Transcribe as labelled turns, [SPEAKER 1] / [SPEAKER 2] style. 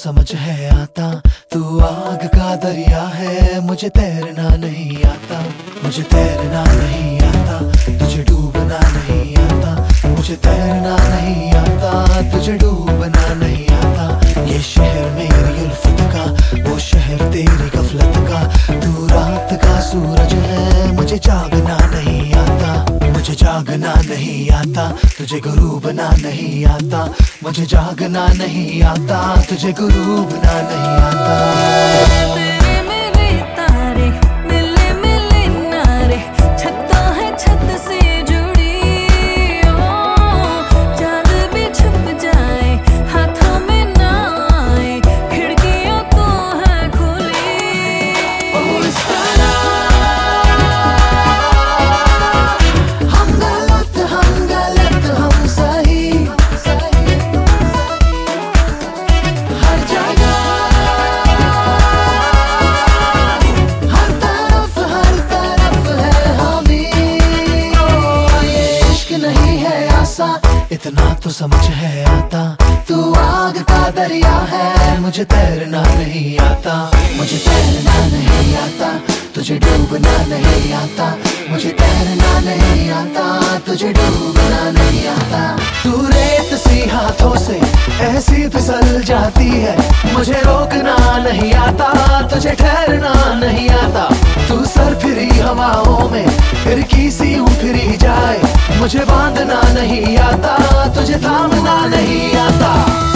[SPEAKER 1] समझ है आता, तू आग का दरिया है, मुझे तैरना नहीं आता, मुझे तैरना नहीं आता, तुझे डूबना नहीं आता, मुझे तैरना नहीं आता, तुझे डूबना नहीं आता। ये शहर मेरी उल्फत का, वो शहर तेरी गफलत का, तू रात का सूरज है, मुझे जागना नहीं आता, मुझे जागना नहीं आता, तुझे गुरूबना नहीं आता, मुझे जागना नहीं आता, तुझे गुरूबना नहीं आता। इतना तो समझ है आता, तू आग का दरिया है, मुझे तैरना नहीं आता, मुझे तैरना नहीं आता, तुझे डूबना नहीं आता, मुझे तैरना नहीं आता, तुझे डूबना नहीं आता। तू रेत सी हाथों से ऐसी फिसल जाती है, मुझे रोकना नहीं आता, तुझे ठहरना नहीं आता। तू सरफिरी हवाओं में फिर किसी फिरी जाए, मुझे बांधना नहीं आता, तुझे थामना नहीं आता।